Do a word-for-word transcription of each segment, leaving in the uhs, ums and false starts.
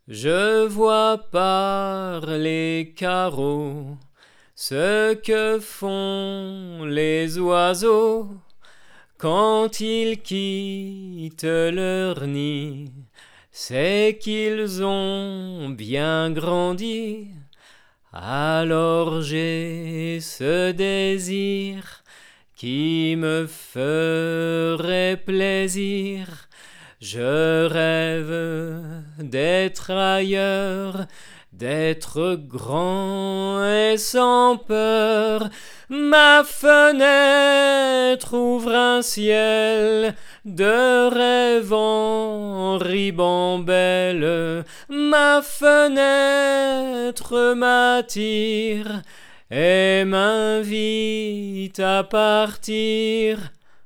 Je vois par les carreaux ce que font les oiseaux quand ils quittent leur nid. C'est qu'ils ont bien grandi. Alors j'ai ce désir qui me ferait plaisir. Je rêve d'être ailleurs, d'être grand et sans peur. Ma fenêtre ouvre un ciel de rêve en ribambelle. Ma fenêtre m'attire et m'invite à partir.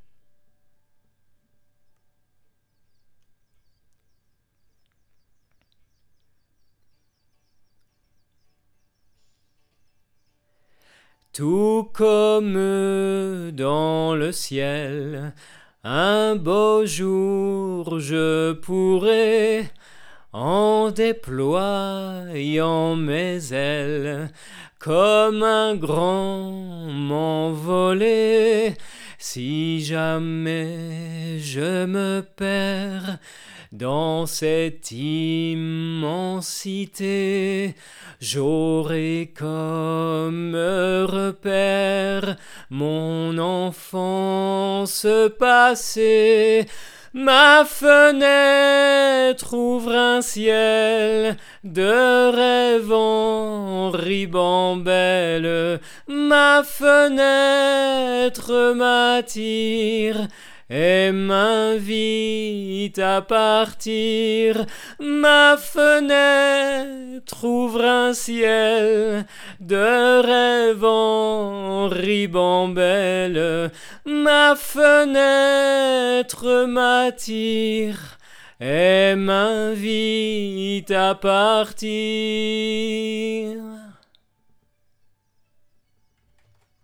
Tout comme dans le ciel, un beau jour je pourrai, en déployant mes ailes, comme un grand m'envoler. Si jamais je me perds dans cette immensité, j'aurai comme repère mon enfance passée. Ma fenêtre ouvre un ciel de rêve en ribambelle. Ma fenêtre m'attire et m'invite à partir. Ma fenêtre ouvre un ciel de rêve en ribambelle. Ma fenêtre m'attire et m'invite à partir.